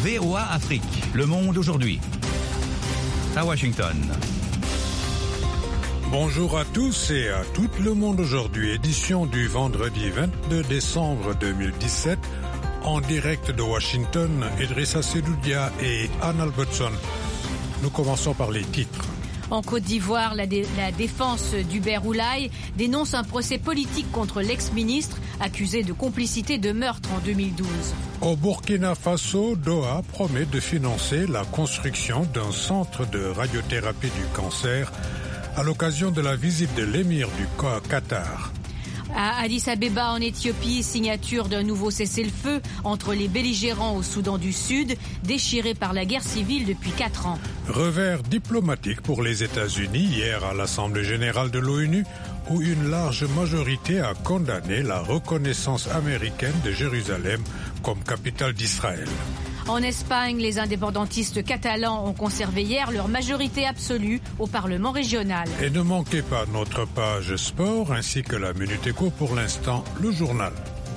VOA Afrique, Le Monde aujourd'hui. À Washington. Bonjour à tous et à tout le monde aujourd'hui, édition du vendredi 22 décembre 2017, en direct de Washington, Idrissa Sedoudia et Anne Albertson. Nous commençons par les titres. En Côte d'Ivoire, la défense d'Hubert Oulaye dénonce un procès politique contre l'ex-ministre accusé de complicité de meurtre en 2012. Au Burkina Faso, Doha promet de financer la construction d'un centre de radiothérapie du cancer à l'occasion de la visite de l'émir du Qatar. À Addis Abeba, en Éthiopie, signature d'un nouveau cessez-le-feu entre les belligérants au Soudan du Sud, déchirés par la guerre civile depuis 4 ans. Revers diplomatique pour les États-Unis hier à l'Assemblée générale de l'ONU, où une large majorité a condamné la reconnaissance américaine de Jérusalem comme capitale d'Israël. En Espagne, les indépendantistes catalans ont conservé hier leur majorité absolue au Parlement régional. Et ne manquez pas notre page sport ainsi que la Minute Éco, pour l'instant, le journal.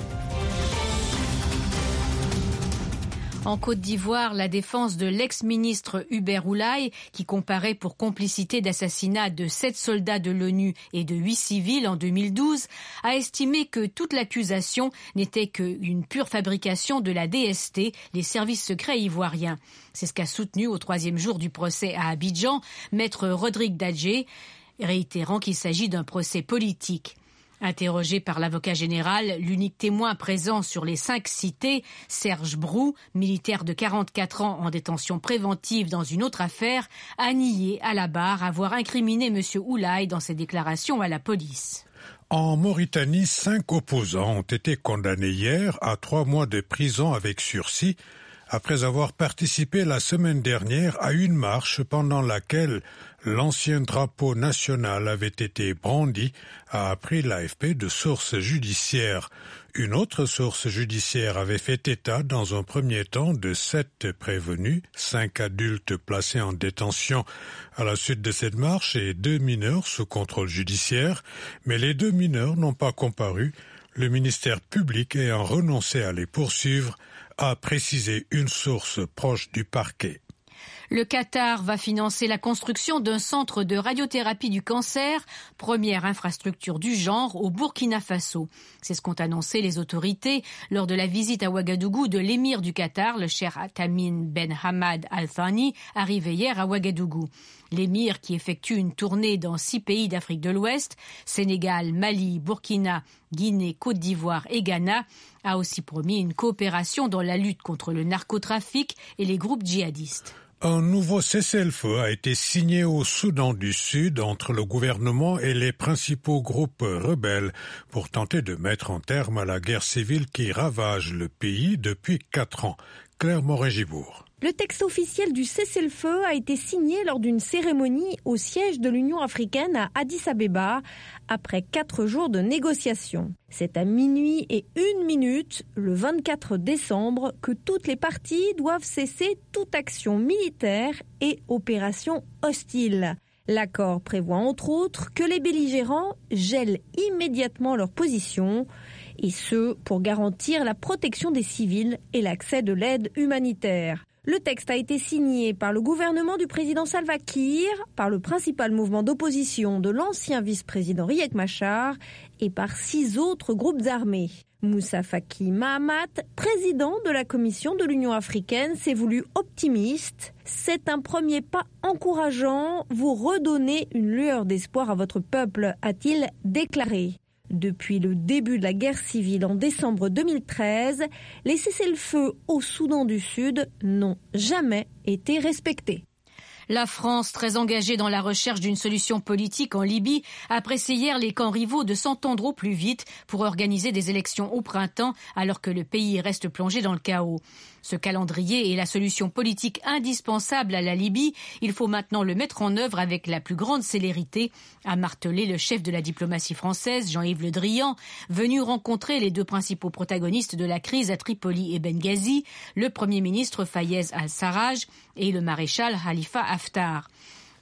En Côte d'Ivoire, la défense de l'ex-ministre Hubert Oulaye, qui comparait pour complicité d'assassinat de 7 soldats de l'ONU et de 8 civils en 2012, a estimé que toute l'accusation n'était qu'une pure fabrication de la DST, les services secrets ivoiriens. C'est ce qu'a soutenu au 3e jour du procès à Abidjan, maître Rodrigue Dadjé, réitérant qu'il s'agit d'un procès politique. Interrogé par l'avocat général, l'unique témoin présent sur les 5 cités, Serge Brou, militaire de 44 ans en détention préventive dans une autre affaire, a nié à la barre avoir incriminé M. Oulaye dans ses déclarations à la police. En Mauritanie, 5 opposants ont été condamnés hier à 3 mois de prison avec sursis après avoir participé la semaine dernière à une marche pendant laquelle l'ancien drapeau national avait été brandi, a appris l'AFP de sources judiciaires. Une autre source judiciaire avait fait état dans un premier temps de 7 prévenus, 5 adultes placés en détention à la suite de cette marche et 2 mineurs sous contrôle judiciaire, mais les 2 mineurs n'ont pas comparu, le ministère public ayant renoncé à les poursuivre, a précisé une source proche du parquet. Le Qatar va financer la construction d'un centre de radiothérapie du cancer, première infrastructure du genre au Burkina Faso. C'est ce qu'ont annoncé les autorités lors de la visite à Ouagadougou de l'émir du Qatar, le cheikh Tamim Ben Hamad Al Thani, arrivé hier à Ouagadougou. L'émir, qui effectue une tournée dans 6 pays d'Afrique de l'Ouest, Sénégal, Mali, Burkina, Guinée, Côte d'Ivoire et Ghana, a aussi promis une coopération dans la lutte contre le narcotrafic et les groupes djihadistes. Un nouveau cessez-le-feu a été signé au Soudan du Sud entre le gouvernement et les principaux groupes rebelles pour tenter de mettre un terme à la guerre civile qui ravage le pays depuis 4 ans. Claire Moret-Gibourg. Le texte officiel du cessez-le-feu a été signé lors d'une cérémonie au siège de l'Union africaine à Addis Abeba après 4 jours de négociations. C'est à minuit et 1 minute, le 24 décembre, que toutes les parties doivent cesser toute action militaire et opération hostile. L'accord prévoit entre autres que les belligérants gèlent immédiatement leur position, et ce pour garantir la protection des civils et l'accès de l'aide humanitaire. Le texte a été signé par le gouvernement du président Salva Kiir, par le principal mouvement d'opposition de l'ancien vice-président Riek Machar et par 6 autres groupes armés. Moussa Faki Mahamat, président de la Commission de l'Union africaine, s'est voulu optimiste. C'est un premier pas encourageant, vous redonnez une lueur d'espoir à votre peuple, a-t-il déclaré. Depuis le début de la guerre civile en décembre 2013, les cessez-le-feu au Soudan du Sud n'ont jamais été respectés. La France, très engagée dans la recherche d'une solution politique en Libye, a pressé hier les camps rivaux de s'entendre au plus vite pour organiser des élections au printemps alors que le pays reste plongé dans le chaos. Ce calendrier est la solution politique indispensable à la Libye. Il faut maintenant le mettre en œuvre avec la plus grande célérité, a martelé le chef de la diplomatie française, Jean-Yves Le Drian, venu rencontrer les 2 principaux protagonistes de la crise à Tripoli et Benghazi, le Premier ministre Fayez al-Sarraj et le maréchal Khalifa Haftar.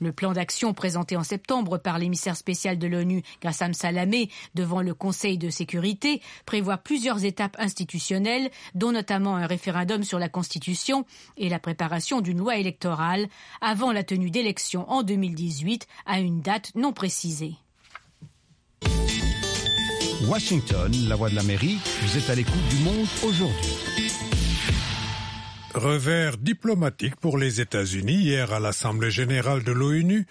Le plan d'action présenté en septembre par l'émissaire spécial de l'ONU, Gassam Salamé, devant le Conseil de sécurité, prévoit plusieurs étapes institutionnelles, dont notamment un référendum sur la Constitution et la préparation d'une loi électorale, avant la tenue d'élections en 2018 à une date non précisée. Washington, la voix de l'Amérique, vous êtes à l'écoute du monde aujourd'hui. Revers diplomatique pour les États-Unis. Hier à l'Assemblée générale de l'ONU,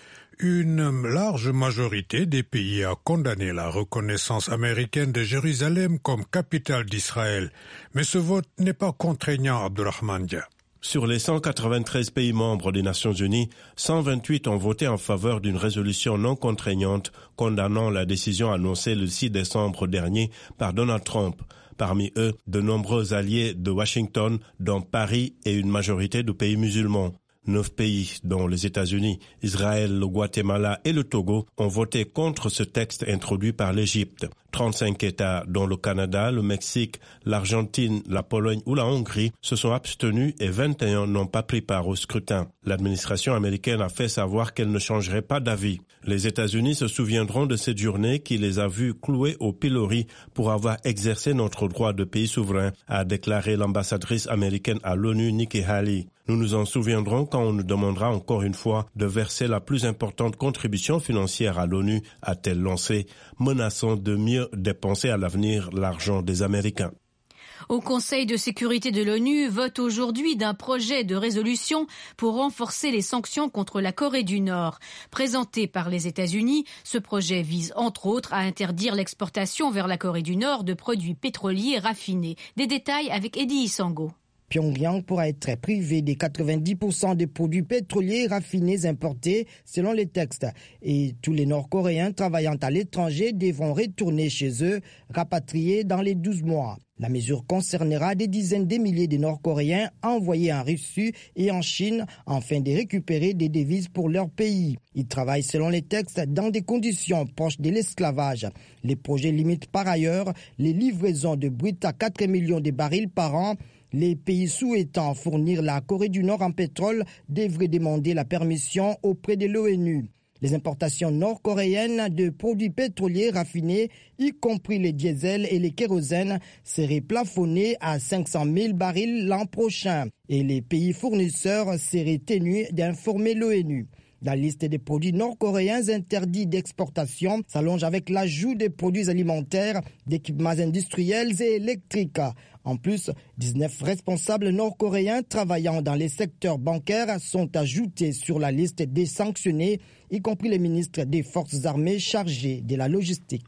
une large majorité des pays a condamné la reconnaissance américaine de Jérusalem comme capitale d'Israël. Mais ce vote n'est pas contraignant, Abdurrahman Dia. Sur les 193 pays membres des Nations Unies, 128 ont voté en faveur d'une résolution non contraignante condamnant la décision annoncée le 6 décembre dernier par Donald Trump. Parmi eux, de nombreux alliés de Washington, dont Paris et une majorité de pays musulmans. 9 pays, dont les États-Unis, Israël, le Guatemala et le Togo, ont voté contre ce texte introduit par l'Égypte. 35 États, dont le Canada, le Mexique, l'Argentine, la Pologne ou la Hongrie, se sont abstenus et 21 n'ont pas pris part au scrutin. L'administration américaine a fait savoir qu'elle ne changerait pas d'avis. Les États-Unis se souviendront de cette journée qui les a vus cloués au pilori pour avoir exercé notre droit de pays souverain, a déclaré l'ambassadrice américaine à l'ONU, Nikki Haley. Nous nous en souviendrons quand on nous demandera encore une fois de verser la plus importante contribution financière à l'ONU, a-t-elle lancé, menaçant de mieux dépenser à l'avenir l'argent des Américains. Au Conseil de sécurité de l'ONU vote aujourd'hui d'un projet de résolution pour renforcer les sanctions contre la Corée du Nord. Présenté par les États-Unis, ce projet vise entre autres à interdire l'exportation vers la Corée du Nord de produits pétroliers raffinés. Des détails avec Eddie Isango. Pyongyang pourra être privé des 90% des produits pétroliers raffinés importés selon les textes. Et tous les Nord-Coréens travaillant à l'étranger devront retourner chez eux, rapatriés dans les 12 mois. La mesure concernera des dizaines de milliers de Nord-Coréens envoyés en Russie et en Chine afin de récupérer des devises pour leur pays. Ils travaillent selon les textes dans des conditions proches de l'esclavage. Les projets limitent par ailleurs les livraisons de brut à 4 millions de barils par an. Les pays souhaitant fournir la Corée du Nord en pétrole devraient demander la permission auprès de l'ONU. Les importations nord-coréennes de produits pétroliers raffinés, y compris les diesels et les kérosènes, seraient plafonnées à 500 000 barils l'an prochain. Et les pays fournisseurs seraient tenus d'informer l'ONU. La liste des produits nord-coréens interdits d'exportation s'allonge avec l'ajout des produits alimentaires, d'équipements industriels et électriques. En plus, 19 responsables nord-coréens travaillant dans les secteurs bancaires sont ajoutés sur la liste des sanctionnés, y compris les ministres des forces armées chargés de la logistique.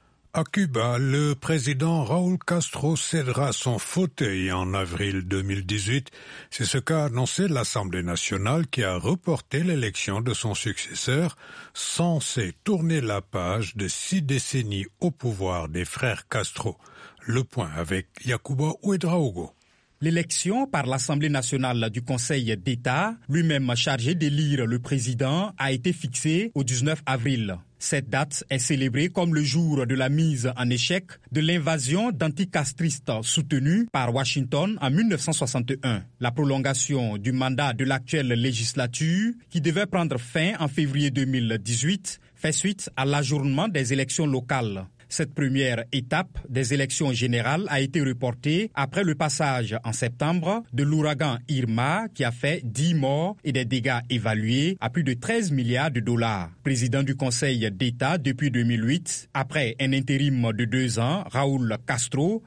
À Cuba, le président Raúl Castro cédera son fauteuil en avril 2018. C'est ce qu'a annoncé l'Assemblée nationale qui a reporté l'élection de son successeur, censé tourner la page de 6 décennies au pouvoir des frères Castro. Le point avec Yacouba Ouedraogo. L'élection par l'Assemblée nationale du Conseil d'État, lui-même chargé d'élire le président, a été fixée au 19 avril. Cette date est célébrée comme le jour de la mise en échec de l'invasion d'anticastristes soutenue par Washington en 1961. La prolongation du mandat de l'actuelle législature, qui devait prendre fin en février 2018, fait suite à l'ajournement des élections locales. Cette première étape des élections générales a été reportée après le passage en septembre de l'ouragan Irma qui a fait 10 morts et des dégâts évalués à plus de 13 milliards de dollars. Président du Conseil d'État depuis 2008, après un intérim de 2 ans, Raúl Castro,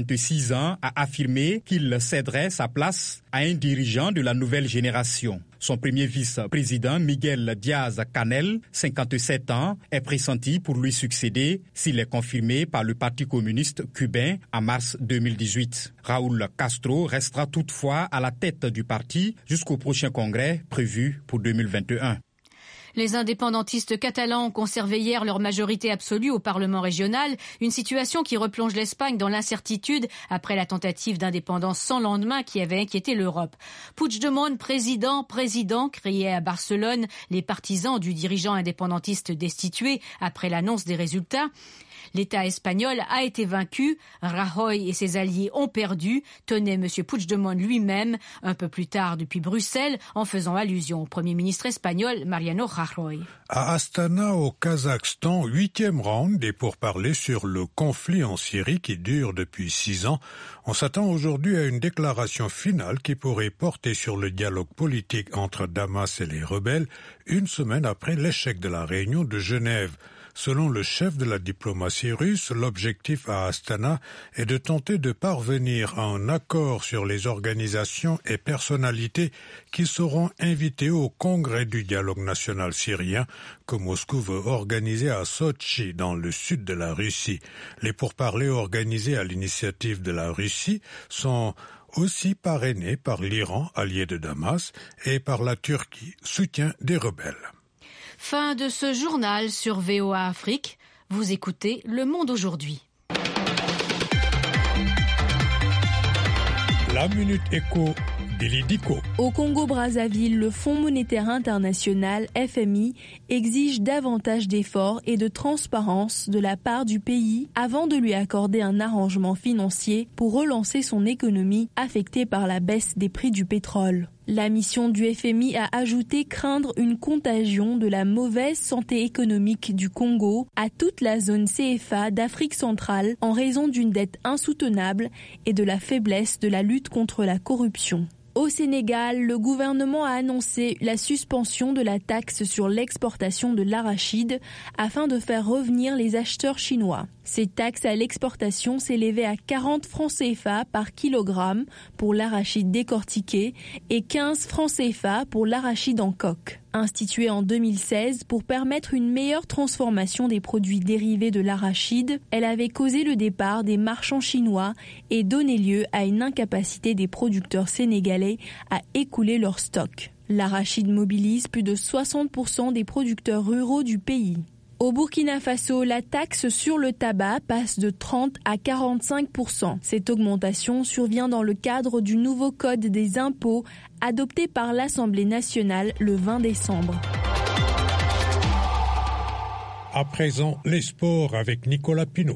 86 ans, a affirmé qu'il céderait sa place à un dirigeant de la nouvelle génération. Son premier vice-président, Miguel Díaz-Canel, 57 ans, est pressenti pour lui succéder s'il est confirmé par le Parti communiste cubain en mars 2018. Raúl Castro restera toutefois à la tête du parti jusqu'au prochain congrès prévu pour 2021. Les indépendantistes catalans ont conservé hier leur majorité absolue au Parlement régional, une situation qui replonge l'Espagne dans l'incertitude après la tentative d'indépendance sans lendemain qui avait inquiété l'Europe. Puigdemont, président, criaient à Barcelone les partisans du dirigeant indépendantiste destitué après l'annonce des résultats. L'État espagnol a été vaincu, Rajoy et ses alliés ont perdu, tenait M. Puigdemont lui-même, un peu plus tard depuis Bruxelles, en faisant allusion au Premier ministre espagnol Mariano Rajoy. À Astana, au Kazakhstan, 8e round des pourparlers sur le conflit en Syrie qui dure depuis 6 ans. On s'attend aujourd'hui à une déclaration finale qui pourrait porter sur le dialogue politique entre Damas et les rebelles, une semaine après l'échec de la réunion de Genève. Selon le chef de la diplomatie russe, l'objectif à Astana est de tenter de parvenir à un accord sur les organisations et personnalités qui seront invitées au congrès du dialogue national syrien que Moscou veut organiser à Sotchi, dans le sud de la Russie. Les pourparlers organisés à l'initiative de la Russie sont aussi parrainés par l'Iran, allié de Damas, et par la Turquie, soutien des rebelles. Fin de ce journal sur VOA Afrique. Vous écoutez Le Monde aujourd'hui. La Minute Éco d'Elidiko. Au Congo-Brazzaville, le Fonds monétaire international, FMI, exige davantage d'efforts et de transparence de la part du pays avant de lui accorder un arrangement financier pour relancer son économie affectée par la baisse des prix du pétrole. La mission du FMI a ajouté craindre une contagion de la mauvaise santé économique du Congo à toute la zone CFA d'Afrique centrale en raison d'une dette insoutenable et de la faiblesse de la lutte contre la corruption. Au Sénégal, le gouvernement a annoncé la suspension de la taxe sur l'exportation de l'arachide afin de faire revenir les acheteurs chinois. Cette taxe à l'exportation s'élevait à 40 francs CFA par kilogramme pour l'arachide décortiqué et 15 francs CFA pour l'arachide en coque. Instituée en 2016 pour permettre une meilleure transformation des produits dérivés de l'arachide, elle avait causé le départ des marchands chinois et donné lieu à une incapacité des producteurs sénégalais à écouler leurs stocks. L'arachide mobilise plus de 60% des producteurs ruraux du pays. Au Burkina Faso, la taxe sur le tabac passe de 30 à 45%. Cette augmentation survient dans le cadre du nouveau code des impôts adopté par l'Assemblée nationale le 20 décembre. À présent, les sports avec Nicolas Pinault.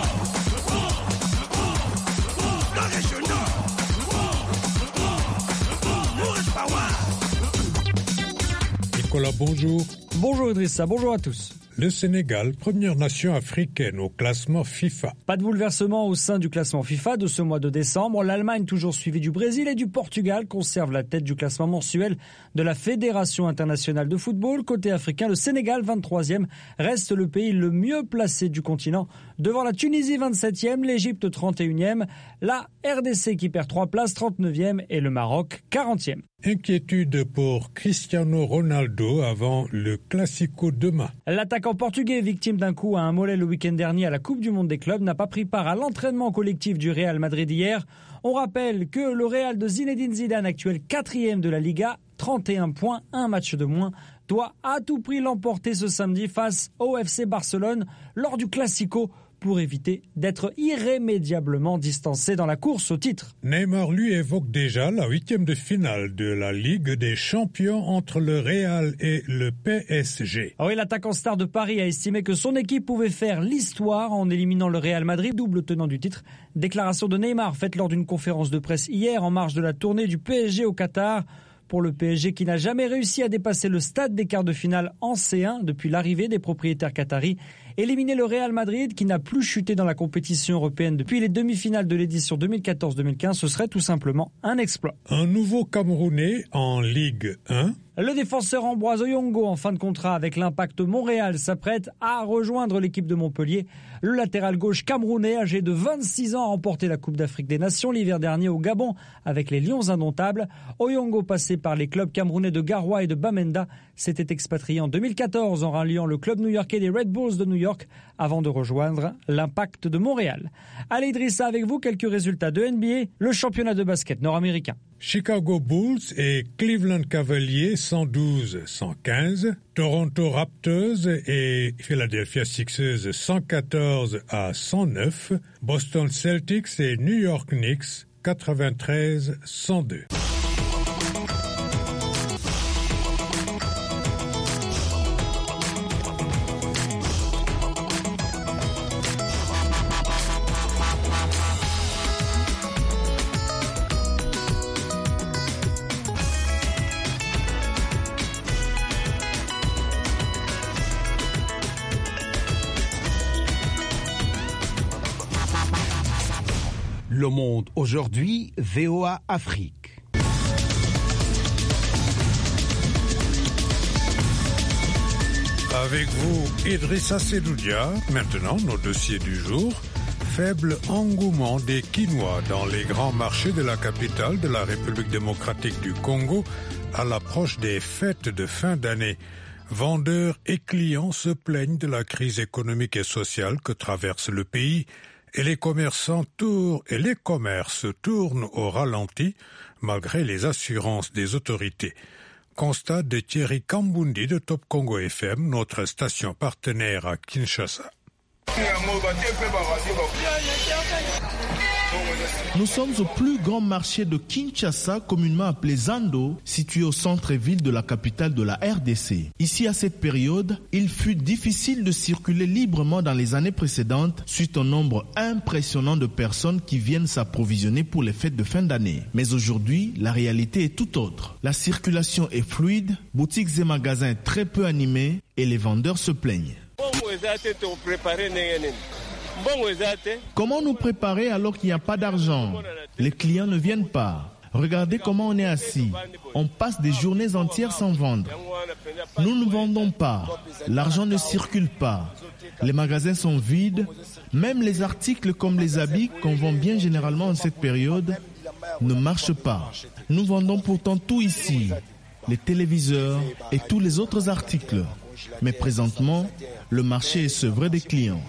Nicolas, bonjour. Bonjour Idrissa, bonjour à tous. Le Sénégal, première nation africaine au classement FIFA. Pas de bouleversement au sein du classement FIFA de ce mois de décembre. L'Allemagne, toujours suivie du Brésil et du Portugal, conserve la tête du classement mensuel de la Fédération internationale de football. Côté africain, le Sénégal, 23e, reste le pays le mieux placé du continent. Devant la Tunisie, 27e, l'Égypte, 31e, la RDC qui perd 3 places, 39e et le Maroc, 40e. Inquiétude pour Cristiano Ronaldo avant le Classico demain. L'attaquant portugais, victime d'un coup à un mollet le week-end dernier à la Coupe du Monde des clubs, n'a pas pris part à l'entraînement collectif du Real Madrid hier. On rappelle que le Real de Zinedine Zidane, actuel 4e de la Liga, 31 points, un match de moins, doit à tout prix l'emporter ce samedi face au FC Barcelone lors du Classico, pour éviter d'être irrémédiablement distancé dans la course au titre. Neymar, lui, évoque déjà la 8e de finale de la Ligue des Champions entre le Real et le PSG. Oui, l'attaquant star de Paris a estimé que son équipe pouvait faire l'histoire en éliminant le Real Madrid, double tenant du titre. Déclaration de Neymar faite lors d'une conférence de presse hier en marge de la tournée du PSG au Qatar. Pour le PSG qui n'a jamais réussi à dépasser le stade des quarts de finale en C1 depuis l'arrivée des propriétaires qataris. Éliminer le Real Madrid qui n'a plus chuté dans la compétition européenne depuis les demi-finales de l'édition 2014-2015, ce serait tout simplement un exploit. Un nouveau Camerounais en Ligue 1. Le défenseur Ambroise Oyongo, en fin de contrat avec l'Impact Montréal, s'apprête à rejoindre l'équipe de Montpellier. Le latéral gauche camerounais, âgé de 26 ans, a remporté la Coupe d'Afrique des Nations l'hiver dernier au Gabon avec les Lions indomptables. Oyongo, passé par les clubs camerounais de Garoua et de Bamenda, s'était expatrié en 2014 en ralliant le club new-yorkais des Red Bulls de New York avant de rejoindre l'Impact de Montréal. Allez Idrissa, avec vous quelques résultats de NBA, le championnat de basket nord-américain. Chicago Bulls et Cleveland Cavaliers 112-115, Toronto Raptors et Philadelphia Sixers 114-109, Boston Celtics et New York Knicks 93-102. Le Monde aujourd'hui, VOA Afrique. Avec vous, Idrissa Sedoudia. Maintenant, nos dossiers du jour. Faible engouement des Quinois dans les grands marchés de la capitale de la République démocratique du Congo à l'approche des fêtes de fin d'année. Vendeurs et clients se plaignent de la crise économique et sociale que traverse le pays et les commerces tournent au ralenti malgré les assurances des autorités. Constat de Thierry Kambundi de Top Congo FM, notre station partenaire à Kinshasa. Nous sommes au plus grand marché de Kinshasa, communément appelé Zando, situé au centre-ville de la capitale de la RDC. Ici, à cette période, il fut difficile de circuler librement dans les années précédentes suite au nombre impressionnant de personnes qui viennent s'approvisionner pour les fêtes de fin d'année. Mais aujourd'hui, la réalité est tout autre. La circulation est fluide, boutiques et magasins très peu animés et les vendeurs se plaignent. Comment nous préparer alors qu'il n'y a pas d'argent? Les clients ne viennent pas. Regardez comment on est assis. On passe des journées entières sans vendre. Nous ne vendons pas. L'argent ne circule pas. Les magasins sont vides. Même les articles comme les habits qu'on vend bien généralement en cette période ne marchent pas. Nous vendons pourtant tout ici. Les téléviseurs et tous les autres articles. Mais présentement, le marché est sevré des clients.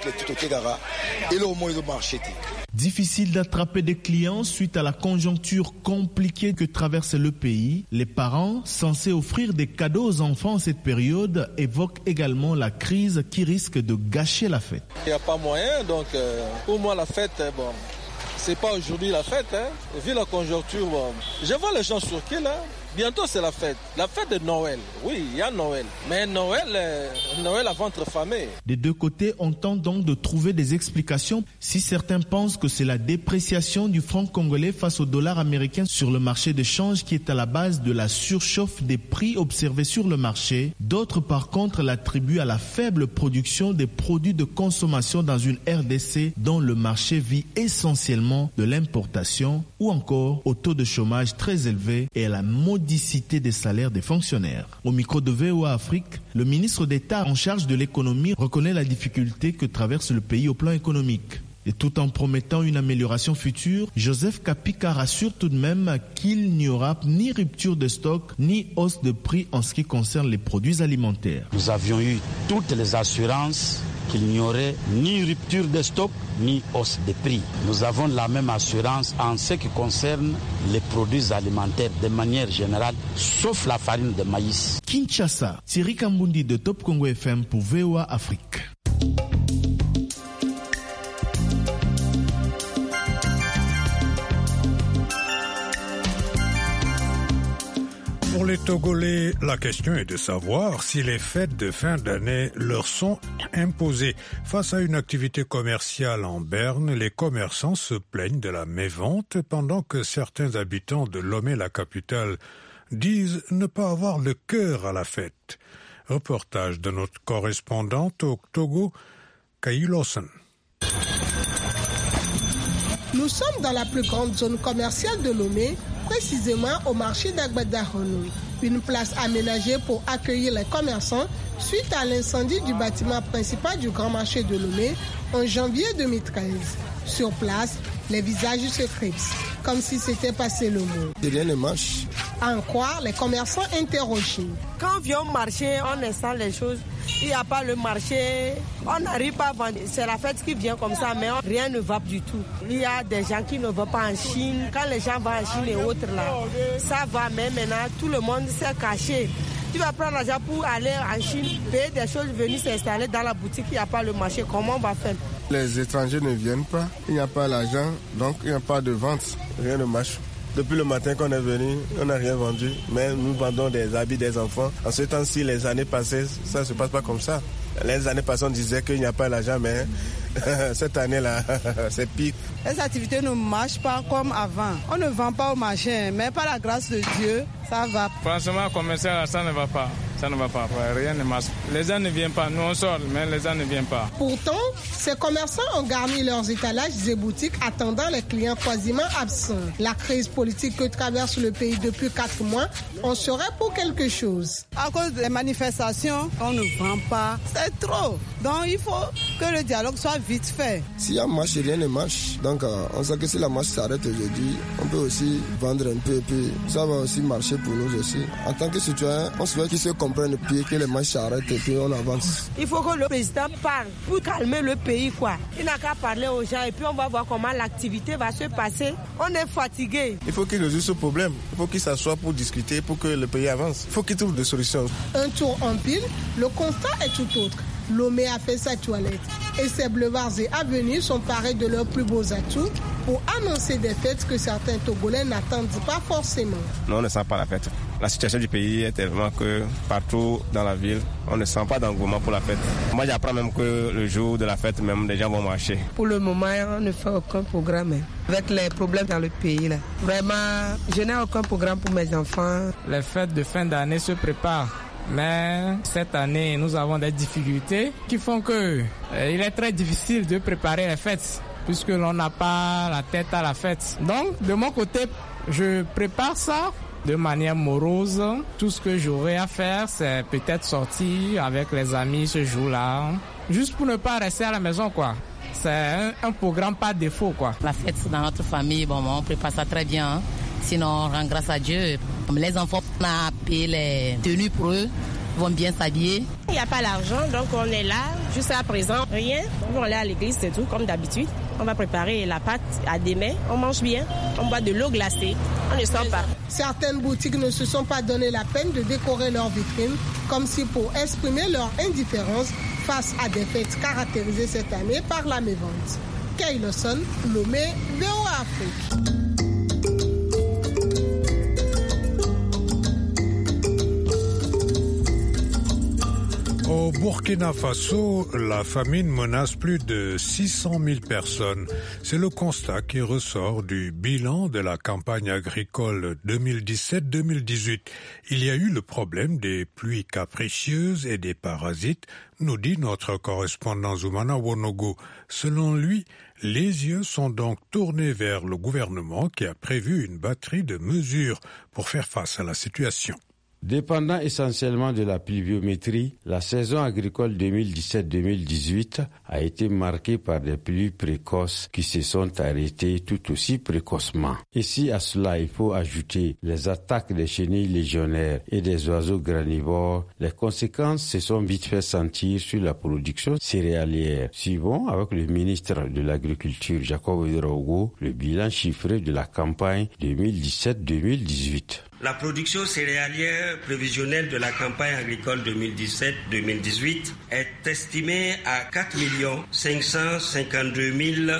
Difficile d'attraper des clients suite à la conjoncture compliquée que traverse le pays. Les parents, censés offrir des cadeaux aux enfants en cette période, évoquent également la crise qui risque de gâcher la fête. Il n'y a pas moyen, donc pour moi la fête, c'est pas aujourd'hui la fête. Vu la conjoncture, je vois les gens sur qui là. Bientôt c'est la fête de Noël. Oui, il y a Noël. Mais Noël à ventre famé. Des deux côtés, on tente donc de trouver des explications. Si certains pensent que c'est la dépréciation du franc congolais face au dollar américain sur le marché de change qui est à la base de la surchauffe des prix observés sur le marché, d'autres par contre l'attribuent à la faible production des produits de consommation dans une RDC dont le marché vit essentiellement de l'importation ou encore au taux de chômage très élevé et à la modicité des salaires des fonctionnaires. Au micro de VOA Afrique, le ministre d'État en charge de l'économie reconnaît la difficulté que traverse le pays au plan économique. Et tout en promettant une amélioration future, Joseph Kapika rassure tout de même qu'il n'y aura ni rupture de stock, ni hausse de prix en ce qui concerne les produits alimentaires. Nous avions eu toutes les assurances qu'il n'y aurait ni rupture de stock, ni hausse de prix. Nous avons la même assurance en ce qui concerne les produits alimentaires de manière générale, sauf la farine de maïs. Kinshasa, Thierry Kambundi de Top Congo FM pour VOA Afrique. Pour les Togolais, la question est de savoir si les fêtes de fin d'année leur sont imposées. Face à une activité commerciale en berne, les commerçants se plaignent de la mévente pendant que certains habitants de Lomé, la capitale, disent ne pas avoir le cœur à la fête. Reportage de notre correspondante au Togo, Kayi Lawson. Nous sommes dans la plus grande zone commerciale de Lomé, précisément au marché d'Agbadahonou, une place aménagée pour accueillir les commerçants suite à l'incendie du bâtiment principal du grand marché de Lomé en janvier 2013. Sur place, les visages se crépissent, comme si c'était passé le mot. Rien ne marche. À en croire, les commerçants interrogés. Quand on vient au marché, on installe les choses. Il n'y a pas le marché, on n'arrive pas à vendre. C'est la fête qui vient comme ça, mais rien ne va du tout. Il y a des gens qui ne vont pas en Chine. Quand les gens vont en Chine et autres, là, ça va, mais maintenant, tout le monde s'est caché. Tu vas prendre l'argent pour aller en Chine, payer des choses, venir s'installer dans la boutique, il n'y a pas le marché. Comment on va faire? Les étrangers ne viennent pas, il n'y a pas l'argent, donc il n'y a pas de vente, rien ne marche. Depuis le matin qu'on est venu, on n'a rien vendu, mais nous vendons des habits des enfants. En ce temps-ci, les années passées, ça ne se passe pas comme ça. Les années passées, on disait qu'il n'y a pas l'argent, mais cette année-là, c'est pire. Les activités ne marchent pas comme avant. On ne vend pas au marché, mais par la grâce de Dieu, ça va. Franchement, commercial, ça ne va pas. ça ne va pas, rien ne marche. Les gens ne viennent pas, nous on sort, mais les gens ne viennent pas. Pourtant, ces commerçants ont garni leurs étalages et boutiques attendant les clients quasiment absents. La crise politique que traverse le pays depuis 4 mois, on serait pour quelque chose. À cause des manifestations, on ne vend pas, c'est trop. Donc il faut que le dialogue soit vite fait. S'il y a marche, rien ne marche. Donc on sait que si la marche s'arrête aujourd'hui, on peut aussi vendre un peu et puis ça va aussi marcher pour nous aussi. En tant que citoyen, on souhaite qu'ils se comprennent puis que les marches s'arrêtent et puis on avance. Il faut que le président parle pour calmer le pays, quoi. Il n'a qu'à parler aux gens et puis on va voir comment l'activité va se passer. On est fatigué. Il faut qu'ils résolvent ce problème. Il faut qu'ils s'assoient pour discuter pour que le pays avance. Il faut qu'ils trouvent des solutions. Un tour en pile, le constat est tout autre. Lomé a fait sa toilette et ses boulevards et avenues sont parés de leurs plus beaux atouts pour annoncer des fêtes que certains Togolais n'attendent pas forcément. Non, on ne sent pas la fête. La situation du pays est tellement que partout dans la ville, on ne sent pas d'engouement pour la fête. Moi, j'apprends même que le jour de la fête, même, les gens vont marcher. Pour le moment, on ne fait aucun programme. Avec les problèmes dans le pays, là. Vraiment, je n'ai aucun programme pour mes enfants. Les fêtes de fin d'année se préparent. Mais cette année, nous avons des difficultés qui font que il est très difficile de préparer les fêtes puisque l'on n'a pas la tête à la fête. Donc, de mon côté, je prépare ça de manière morose. Tout ce que j'aurai à faire, c'est peut-être sortir avec les amis ce jour-là, juste pour ne pas rester à la maison, quoi. C'est un programme par défaut, quoi. La fête dans notre famille, bon, on prépare ça très bien. Hein. Sinon, on rend grâce à Dieu. Les enfants, on a payé les tenues pour eux, ils vont bien s'habiller. Il n'y a pas l'argent, donc on est là, jusqu'à présent, rien. On va aller à l'église, c'est tout, comme d'habitude. On va préparer la pâte à demain, on mange bien, on boit de l'eau glacée, on ne sent pas. Certaines boutiques ne se sont pas donné la peine de décorer leurs vitrines, comme si pour exprimer leur indifférence face à des fêtes caractérisées cette année par la mévente. Kay Lawson, Lomé, VOA Afrique. Au Burkina Faso, la famine menace plus de 600 000 personnes. C'est le constat qui ressort du bilan de la campagne agricole 2017-2018. Il y a eu le problème des pluies capricieuses et des parasites, nous dit notre correspondant Zoumana Wonogo. Selon lui, les yeux sont donc tournés vers le gouvernement qui a prévu une batterie de mesures pour faire face à la situation. Dépendant essentiellement de la pluviométrie, la saison agricole 2017-2018 a été marquée par des pluies précoces qui se sont arrêtées tout aussi précocement. Et si à cela il faut ajouter les attaques des chenilles légionnaires et des oiseaux granivores, les conséquences se sont vite fait sentir sur la production céréalière. Suivons avec le ministre de l'Agriculture, Jacob Ouedraogo, le bilan chiffré de la campagne 2017-2018. La production céréalière prévisionnelle de la campagne agricole 2017-2018 est estimée à 4 552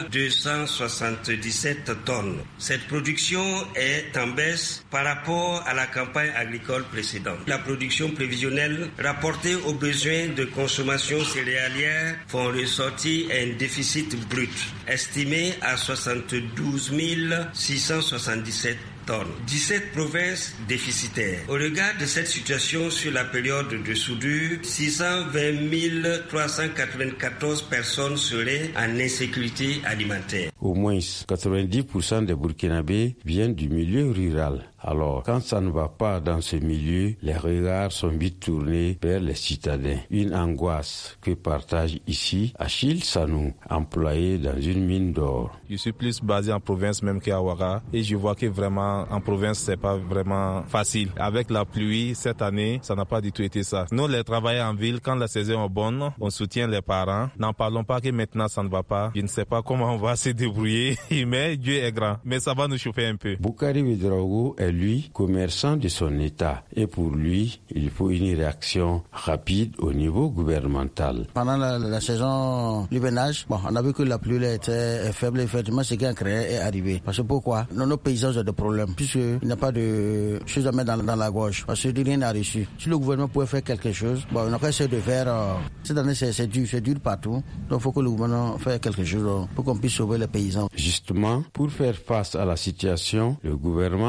277 tonnes. Cette production est en baisse par rapport à la campagne agricole précédente. La production prévisionnelle rapportée aux besoins de consommation céréalière font ressortir un déficit brut estimé à 72 677 tonnes. 17 provinces déficitaires. Au regard de cette situation sur la période de soudure, 620 394 personnes seraient en insécurité alimentaire. Au moins 90% des Burkinabés viennent du milieu rural. Alors, quand ça ne va pas dans ce milieu, les regards sont vite tournés vers les citadins. Une angoisse que partage ici Achille Sanou, employé dans une mine d'or. Je suis plus basé en province même qu'à Ouaga et je vois que vraiment en province c'est pas vraiment facile. Avec la pluie cette année, ça n'a pas du tout été ça. Nous les travailleurs en ville, quand la saison est bonne, on soutient les parents. N'en parlons pas que maintenant ça ne va pas. Je ne sais pas comment on va se débrouiller, mais Dieu est grand. Mais ça va nous chauffer un peu. Boukari Ouedraogo est lui commerçant de son état et pour lui, il faut une réaction rapide au niveau gouvernemental. Pendant la saison l'hivernage, on a vu que la pluie était faible et effectivement ce qui a créé est arrivé. Parce que pourquoi? Nos paysans ont des problèmes puisqu'il n'y a pas de choses à mettre dans la gorge parce que rien n'a reçu. Si le gouvernement pouvait faire quelque chose, on a essayé de faire. Cette année c'est dur partout, donc il faut que le gouvernement fasse quelque chose pour qu'on puisse sauver les paysans. Justement, pour faire face à la situation, le gouvernement entend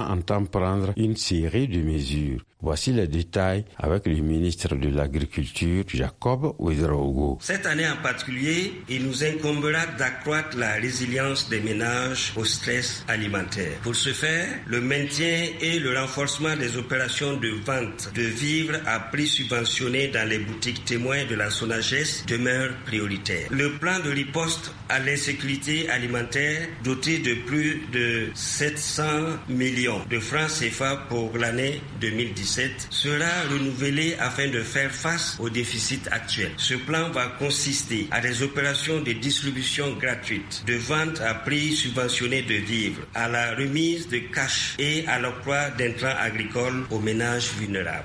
prendre une série de mesures. Voici les détails avec le ministre de l'Agriculture, Jacob Ouedraogo. Cette année en particulier, il nous incombera d'accroître la résilience des ménages au stress alimentaire. Pour ce faire, le maintien et le renforcement des opérations de vente de vivres à prix subventionné dans les boutiques témoins de la SONAGES demeure prioritaire. Le plan de riposte à l'insécurité alimentaire, doté de plus de 700 millions de francs CFA pour l'année 2017, sera renouvelé afin de faire face au déficit actuel. Ce plan va consister à des opérations de distribution gratuite, de vente à prix subventionné de vivres, à la remise de cash et à l'octroi d'intrants agricoles aux ménages vulnérables.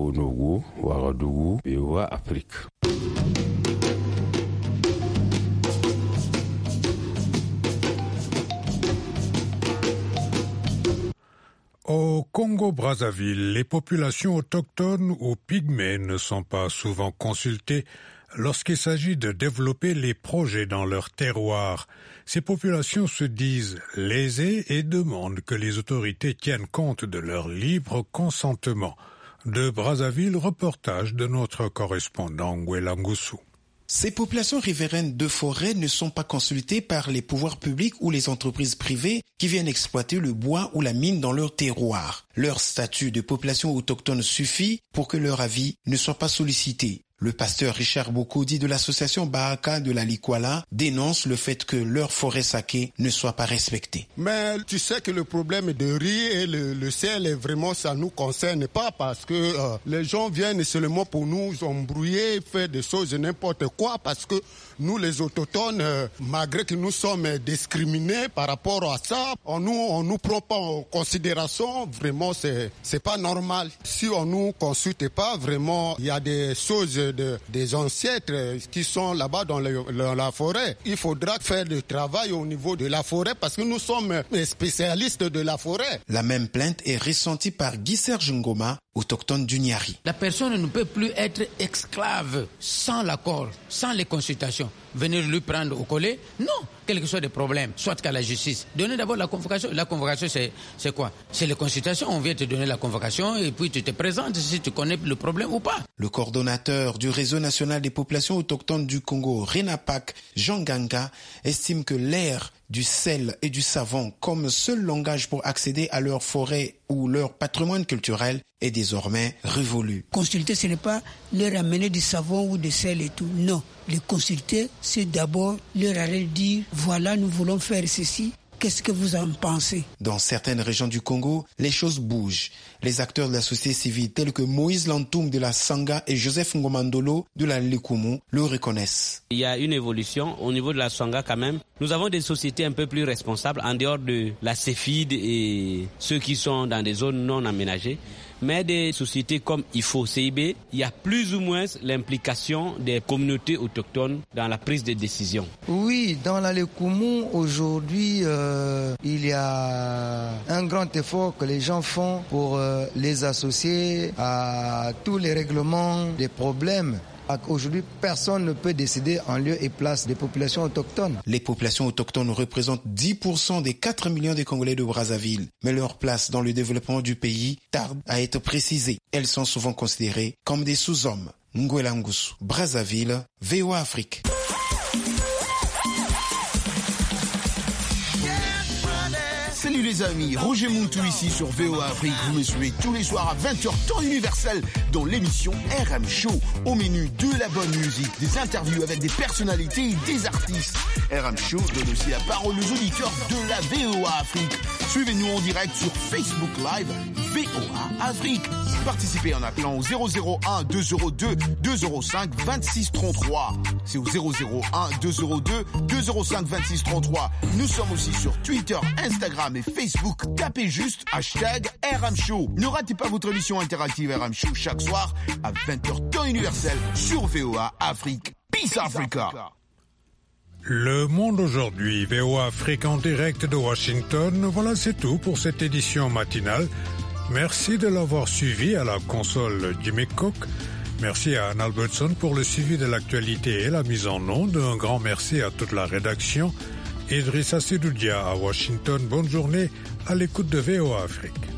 Au Congo-Brazzaville, les populations autochtones ou pygmées ne sont pas souvent consultées lorsqu'il s'agit de développer les projets dans leur terroir. Ces populations se disent lésées et demandent que les autorités tiennent compte de leur libre consentement. De Brazzaville, reportage de notre correspondant Ngwela Ngusu. Ces populations riveraines de forêt ne sont pas consultées par les pouvoirs publics ou les entreprises privées qui viennent exploiter le bois ou la mine dans leur terroir. Leur statut de population autochtone suffit pour que leur avis ne soit pas sollicité. Le pasteur Richard Bokodi de l'association Baraka de la Likwala dénonce le fait que leur forêt sacrée ne soit pas respectée. Mais tu sais que le problème de riz et le sel, est vraiment, ça nous concerne pas parce que les gens viennent seulement pour nous embrouiller, faire des choses n'importe quoi parce que nous les autochtones, malgré que nous sommes discriminés par rapport à ça, on nous prend pas en considération, vraiment c'est pas normal. Si on nous consulte pas, vraiment, il y a des choses des ancêtres qui sont là-bas dans la forêt. Il faudra faire du travail au niveau de la forêt parce que nous sommes spécialistes de la forêt. La même plainte est ressentie par Guy Serge Ngoma, autochtone du Niari. La personne ne peut plus être esclave sans l'accord, sans les consultations. Venir lui prendre au collet, non, quel que soit le problème, soit qu'à la justice. Donnez d'abord la convocation. La convocation, c'est quoi? C'est les consultations. On vient te donner la convocation et puis tu te présentes si tu connais le problème ou pas. Le coordonnateur du réseau national des populations autochtones du Congo, Renapak, Jean Ganga, estime que l'ère du sel et du savon comme seul langage pour accéder à leur forêt ou leur patrimoine culturel est désormais révolu. Consulter, ce n'est pas leur amener du savon ou du sel et tout. Non, les consulter, c'est d'abord leur aller dire, voilà, nous voulons faire ceci. Qu'est-ce que vous en pensez? Dans certaines régions du Congo, les choses bougent. Les acteurs de la société civile tels que Moïse Lantoum de la Sangha et Joseph Ngomandolo de la Lekumu le reconnaissent. Il y a une évolution au niveau de la Sangha quand même. Nous avons des sociétés un peu plus responsables en dehors de la CEFID et ceux qui sont dans des zones non aménagées. Mais des sociétés comme IFO, CIB, il y a plus ou moins l'implication des communautés autochtones dans la prise de décision. Oui, dans la Lekumu, aujourd'hui, il y a un grand effort que les gens font pour les associer à tous les règlements des problèmes. Aujourd'hui, personne ne peut décider en lieu et place des populations autochtones. Les populations autochtones représentent 10% des 4 millions de Congolais de Brazzaville. Mais leur place dans le développement du pays tarde à être précisée. Elles sont souvent considérées comme des sous-hommes. Ngwela Ngusu, Brazzaville, VOA Afrique. Salut les amis, Roger Mountou ici sur VOA Afrique. Vous me suivez tous les soirs à 20h temps universel dans l'émission RM Show. Au menu de la bonne musique, des interviews avec des personnalités et des artistes. RM Show donne aussi la parole aux auditeurs de la VOA Afrique. Suivez-nous en direct sur Facebook Live VOA Afrique. Participez en appelant au 001 202 205 26 33. C'est au 001 202 205 26 33. Nous sommes aussi sur Twitter, Instagram et Facebook. Tapez juste #RM Show. Ne ratez pas votre émission interactive RM Show chaque soir à 20h temps universel sur VOA Afrique. Peace Africa. Le Monde aujourd'hui, VOA Afrique en direct de Washington. Voilà, c'est tout pour cette édition matinale. Merci de l'avoir suivi à la console Jimmy Cook. Merci à Anne Albertson pour le suivi de l'actualité et la mise en onde. Un grand merci à toute la rédaction. Idrissa Sidoudia à Washington. Bonne journée à l'écoute de VOA Afrique.